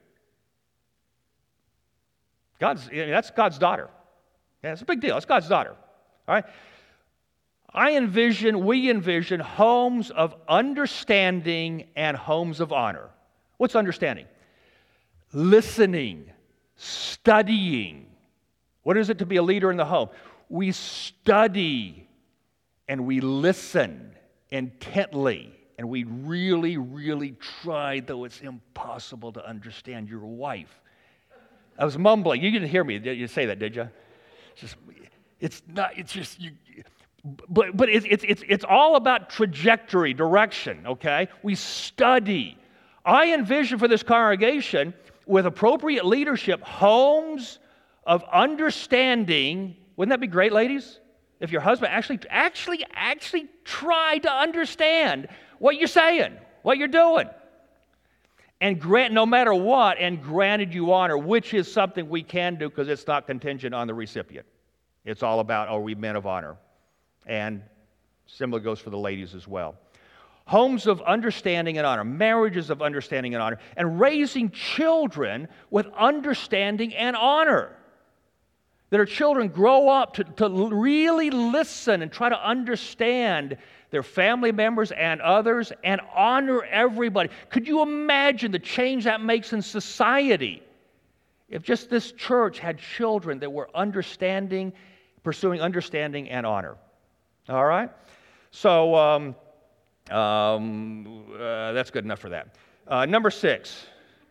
A: God's, that's God's daughter. Yeah, it's a big deal. It's God's daughter. All right? I envision, we envision homes of understanding and homes of honor. What's understanding? Listening, studying. What is it to be a leader in the home? We study and we listen intently, and we really, really try, though it's impossible to understand your wife. I was mumbling. You didn't hear me. You say that, did you? It's just, it's not, it's just, you, But but it's it's it's it's all about trajectory, direction, okay? We study. I envision for this congregation, with appropriate leadership, homes of understanding. Wouldn't that be great, ladies? If your husband actually actually actually tried to understand what you're saying, what you're doing, and grant no matter what, and granted you honor, which is something we can do because it's not contingent on the recipient. It's all about, are we men of honor? And similar goes for the ladies as well. Homes of understanding and honor, marriages of understanding and honor, and raising children with understanding and honor. That our children grow up to, to really listen and try to understand their family members and others and honor everybody. Could you imagine the change that makes in society if just this church had children that were understanding, pursuing understanding and honor? All right? So um, um, uh, that's good enough for that. Uh, number six.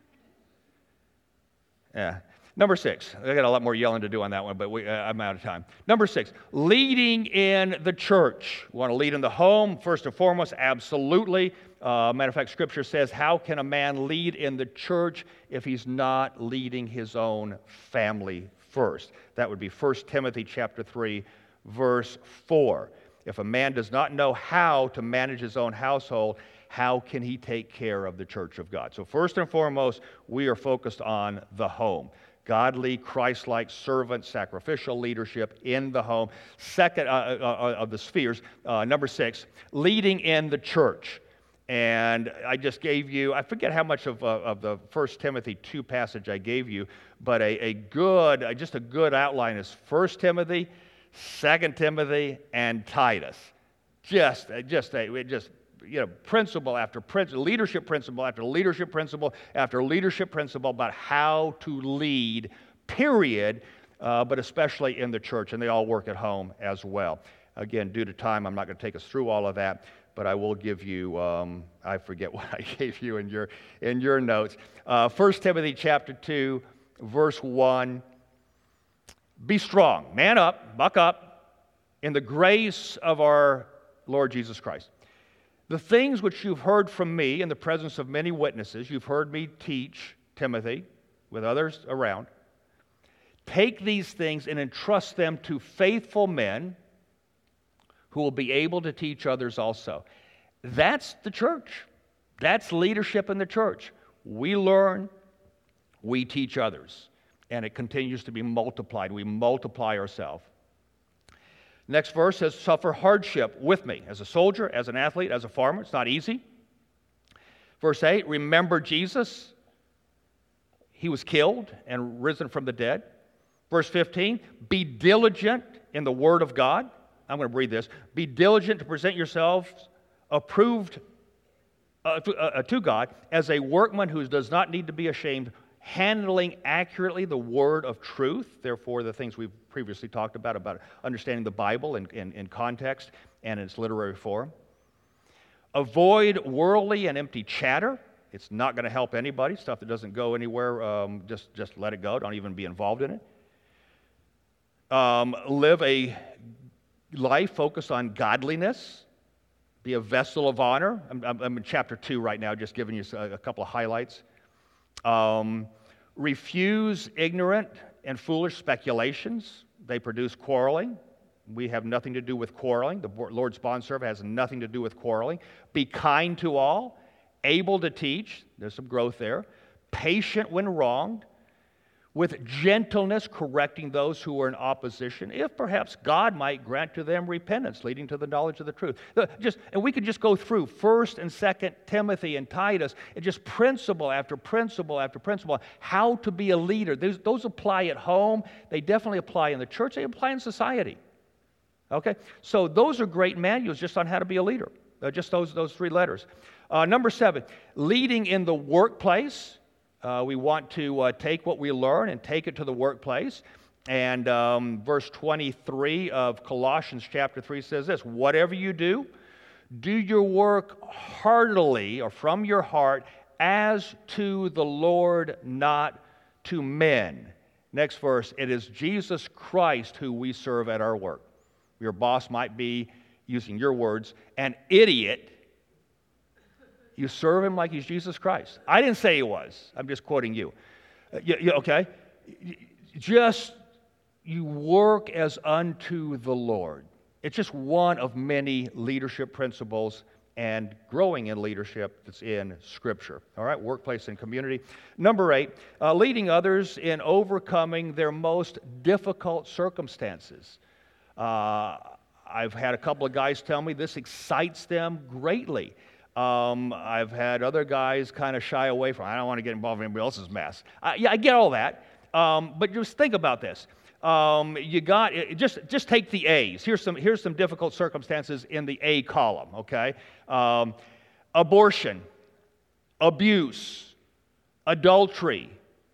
A: Yeah. Number six. I got a lot more yelling to do on that one, but we, uh, I'm out of time. Number six. Leading in the church. We want to lead in the home, first and foremost, absolutely. Uh, matter of fact, Scripture says, how can a man lead in the church if he's not leading his own family first? That would be First Timothy chapter three, verse four. If a man does not know how to manage his own household, how can he take care of the church of God? So first and foremost, we are focused on the home. Godly, Christ-like servant, sacrificial leadership in the home. Second, uh, uh, of the spheres, uh, number six, leading in the church. And I just gave you, I forget how much of, uh, of the First Timothy two passage I gave you, but a, a good, uh, just a good outline is First Timothy, Second Timothy, and Titus. Just, uh, just, a, just, you know, principle after principle, leadership principle after leadership principle after leadership principle about how to lead, period, uh, but especially in the church, and they all work at home as well. Again, due to time, I'm not going to take us through all of that, but I will give you, um, I forget what I gave you in your, in your notes. Uh, First Timothy chapter two, verse one, be strong, man up, buck up, in the grace of our Lord Jesus Christ. The things which you've heard from me in the presence of many witnesses, you've heard me teach Timothy with others around, take these things and entrust them to faithful men who will be able to teach others also. That's the church. That's leadership in the church. We learn, we teach others, and it continues to be multiplied. We multiply ourselves. Next verse says, suffer hardship with me as a soldier, as an athlete, as a farmer. It's not easy. Verse eight, remember Jesus. He was killed and risen from the dead. Verse fifteen, be diligent in the word of God. I'm going to read this. Be diligent to present yourselves approved uh, to, uh, to God as a workman who does not need to be ashamed, handling accurately the word of truth. Therefore, the things we've previously talked about, about understanding the Bible in, in, in context and in its literary form. Avoid worldly and empty chatter. It's not going to help anybody. Stuff that doesn't go anywhere, um, just, just let it go. Don't even be involved in it. Um, live a life focused on godliness. Be a vessel of honor. I'm, I'm in chapter two right now, just giving you a, a couple of highlights. Um, refuse ignorant and foolish speculations. They produce quarreling. We have nothing to do with quarreling. The Lord's bondservant has nothing to do with quarreling. Be kind to all, able to teach. There's some growth there. Patient when wronged, with gentleness correcting those who are in opposition, if perhaps God might grant to them repentance, leading to the knowledge of the truth. Just, and we could just go through First and Second Timothy and Titus, and just principle after principle after principle, how to be a leader. Those, those apply at home. They definitely apply in the church. They apply in society. Okay? So those are great manuals just on how to be a leader. Uh, just those, those three letters. Uh, number seven, leading in the workplace. Uh, we want to uh, take what we learn and take it to the workplace. And um, verse twenty-three of Colossians chapter three says this, whatever you do, do your work heartily or from your heart as to the Lord, not to men. Next verse, it is Jesus Christ who we serve at our work. Your boss might be, using your words, an idiot. You serve him like he's Jesus Christ. I didn't say he was. I'm just quoting you. Uh, you, you okay? Just, you work as unto the Lord. It's just one of many leadership principles and growing in leadership that's in Scripture. All right, workplace and community. Number eight, uh, leading others in overcoming their most difficult circumstances. Uh, I've had a couple of guys tell me this excites them greatly. Um, I've had other guys kind of shy away from, I don't want to get involved in anybody else's mess. Uh, yeah, I get all that. Um, but just think about this. Um, you got, just just take the A's. Here's some, here's some difficult circumstances in the A column, okay? Um, abortion, abuse, adultery,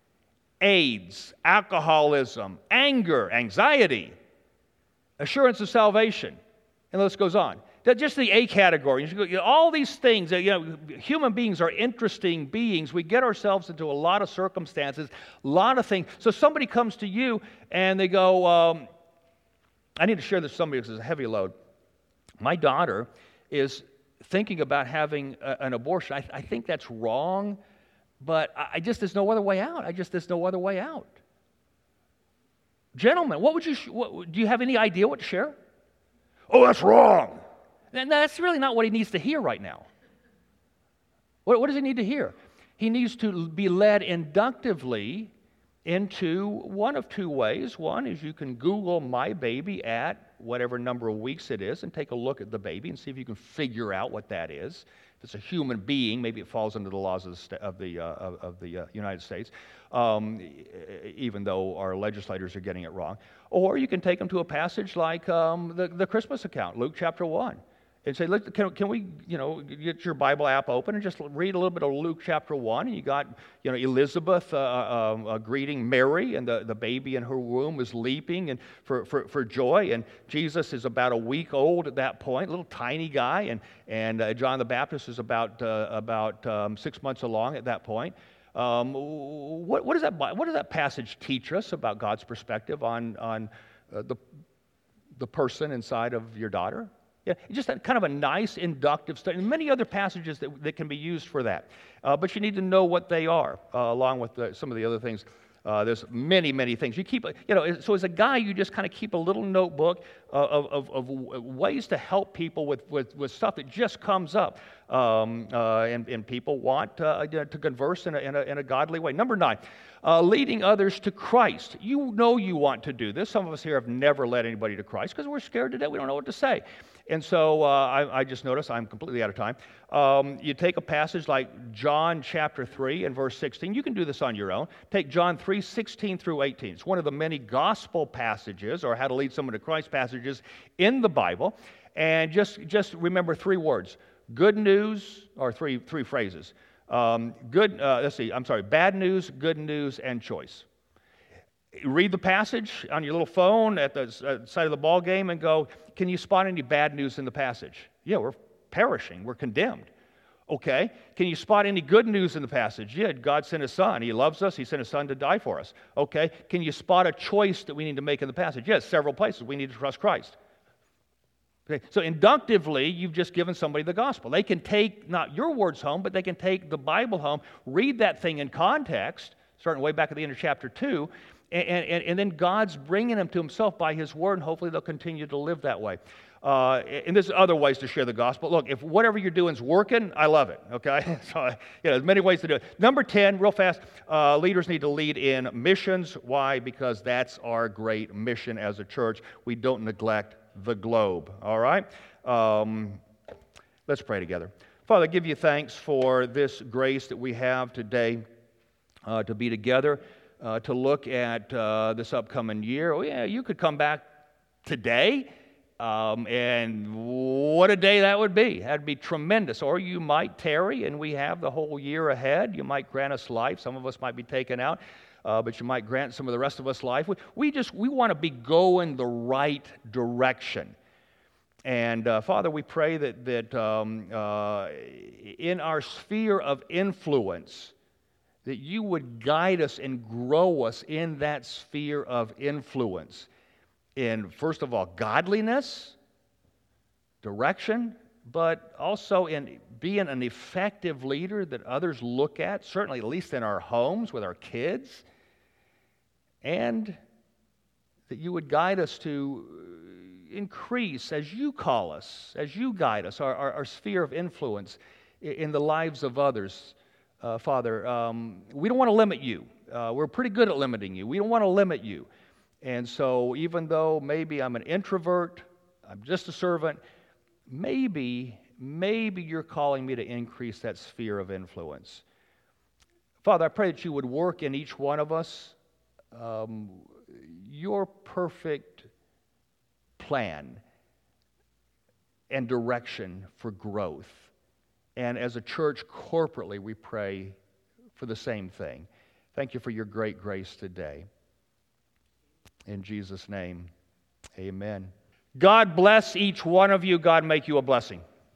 A: AIDS, alcoholism, anger, anxiety, assurance of salvation, and the list goes on. That's just the A category. You know, all these things, you know, human beings are interesting beings. We get ourselves into a lot of circumstances, a lot of things. So somebody comes to you and they go, um, I need to share this with somebody because it's a heavy load. My daughter is thinking about having a, an abortion. I, I think that's wrong, but I, I just, there's no other way out. I just, there's no other way out. Gentlemen, what would you, what, do you have any idea what to share? Oh, that's wrong. And that's really not what he needs to hear right now. What, what does he need to hear? He needs to be led inductively into one of two ways. One is you can Google my baby at whatever number of weeks it is and take a look at the baby and see if you can figure out what that is. If it's a human being, maybe it falls under the laws of the, sta- of the, uh, of, of the uh, United States, um, even though our legislators are getting it wrong. Or you can take them to a passage like um, the, the Christmas account, Luke chapter one. And say, look, can, can we, you know, get your Bible app open and just read a little bit of Luke chapter one? And you got, you know, Elizabeth uh, uh, uh, greeting Mary, and the, the baby in her womb is leaping and for, for, for joy. And Jesus is about a week old at that point, a little tiny guy. And, and uh, John the Baptist is about, uh, about um, six months along at that point. Um, what, what, does that, what does that passage teach us about God's perspective on, on uh, the, the person inside of your daughter? Yeah, just a, kind of a nice inductive study. And many other passages that, that can be used for that. Uh, but you need to know what they are, uh, along with the, some of the other things. Uh, there's many, many things. You keep, you know, so as a guy, you just kind of keep a little notebook of, of, of ways to help people with, with, with stuff that just comes up. Um, uh, and, and people want uh, to converse in a, in, a, in a godly way. Number nine, uh, leading others to Christ. You know you want to do this. Some of us here have never led anybody to Christ because we're scared to death. We don't know what to say. And so uh, I, I just noticed I'm completely out of time. Um, you take a passage like John chapter three and verse sixteen. You can do this on your own. Take John three, sixteen through eighteen. It's one of the many gospel passages, or how to lead someone to Christ passages in the Bible. And just, just remember three words. Good news, or three, three phrases. Um, good, uh, let's see, I'm sorry, bad news, good news, and choice. Read the passage on your little phone at the side of the ball game and go, can you spot any bad news in the passage? Yeah, we're perishing. We're condemned. Okay. Can you spot any good news in the passage? Yeah, God sent His Son. He loves us. He sent His Son to die for us. Okay. Can you spot a choice that we need to make in the passage? Yes, several places. We need to trust Christ. Okay. So inductively, you've just given somebody the gospel. They can take not your words home, but they can take the Bible home, read that thing in context, starting way back at the end of chapter two, And, and, and then God's bringing them to Himself by His Word, and hopefully they'll continue to live that way. Uh, and there's other ways to share the gospel. Look, if whatever you're doing is working, I love it, okay? So, you know, there's many ways to do it. Number ten, real fast, uh, leaders need to lead in missions. Why? Because that's our great mission as a church. We don't neglect the globe, all right? Um, let's pray together. Father, I give You thanks for this grace that we have today uh, to be together. Uh, to look at uh, this upcoming year. Oh, yeah, you could come back today, um, and what a day that would be. That'd be tremendous. Or you might tarry, and we have the whole year ahead. You might grant us life. Some of us might be taken out, uh, but you might grant some of the rest of us life. We, we just, we want to be going the right direction. And uh, Father, we pray that, that um, uh, in our sphere of influence, that You would guide us and grow us in that sphere of influence. In, first of all, godliness, direction, but also in being an effective leader that others look at, certainly at least in our homes with our kids, and that You would guide us to increase, as You call us, as You guide us, our, our, our sphere of influence in the lives of others. Uh, Father, um, we don't want to limit You. Uh, we're pretty good at limiting You. We don't want to limit You. And so even though maybe I'm an introvert, I'm just a servant, maybe, maybe You're calling me to increase that sphere of influence. Father, I pray that You would work in each one of us um, Your perfect plan and direction for growth. And as a church, corporately, we pray for the same thing. Thank You for Your great grace today. In Jesus' name, amen. God bless each one of you. God make you a blessing.